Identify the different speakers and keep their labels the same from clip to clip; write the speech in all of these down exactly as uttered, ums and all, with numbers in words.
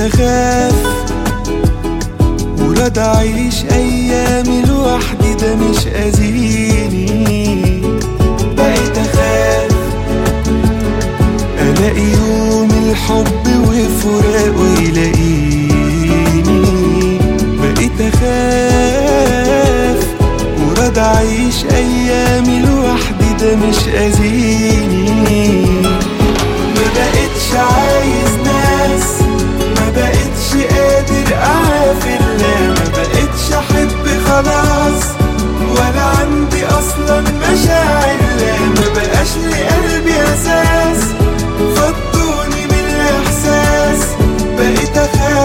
Speaker 1: اخاف وراضي اعيش ايامي لوحدي، ده مش اذيني. بقيت اخاف الاقي يوم الحب وفراقه يلاقيني. بقيت اخاف وراضي اعيش ايامي لوحدي، ده مش اذيني. ما بقتش عايز ناس، ما بقتش قادر اعافر، لا ما بقتش احب خلاص، ولا عندي اصلا مشاعر، لا ما بقاش لقلبي اساس، فضوني من الاحساس. بقيت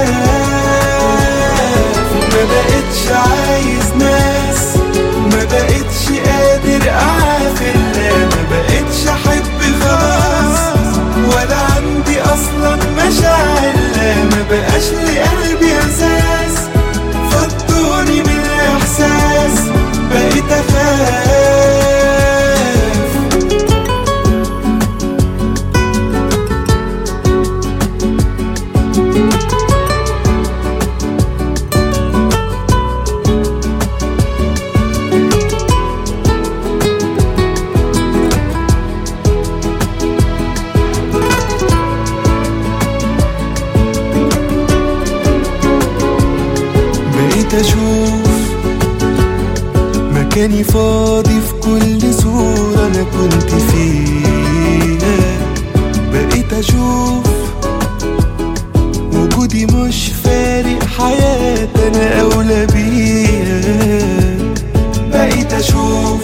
Speaker 1: اخاف، ما بقتش عايز ناس، ما بقتش قادر اعافر، لا ما بقتش احب خلاص، ولا عندي اصلا مشاعر، لا ما بقاش لقلبي اساس، فضوني من الاحساس. بقيت اخاف. بقيت اشوف مكاني فاضي في كل صورة انا كنت فيها. بقيت اشوف وجودي مش فارق، حياتي انا اولى بيها. بقيت اشوف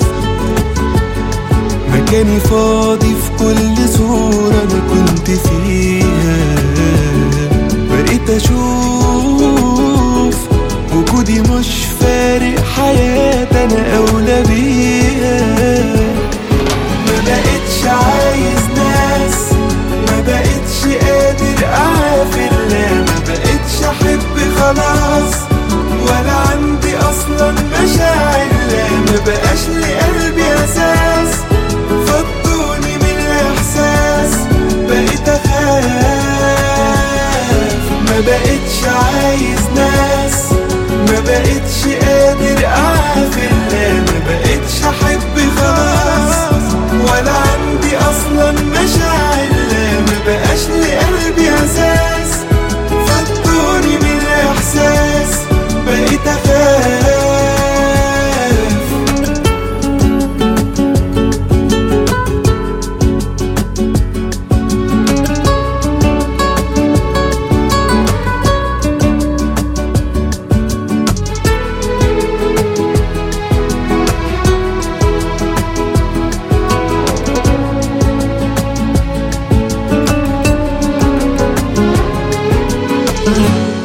Speaker 1: مكاني فاضي في كل صورة انا كنت فيها. بقيت اشوف وجودي مش فارق، حياتي انا اولى بيها. ما بقتش عايز ناس، ما بقتش قادر اعافر، لا ما بقتش احب خلاص، ولا عندي اصلا مشاعر، لا ما بقاش لقلبي اساس، فضوني من الاحساس. بقيت اخاف، ما بقتش عايز ناس، ما بقتش قادر اعافر، لا ما بقتش احب خلاص، ولا عندي اصلا مشاعر، لا ما بقاش لقلبي اساس، فضوني من الاحساس. بقيت اخاف.
Speaker 2: We'll be right back.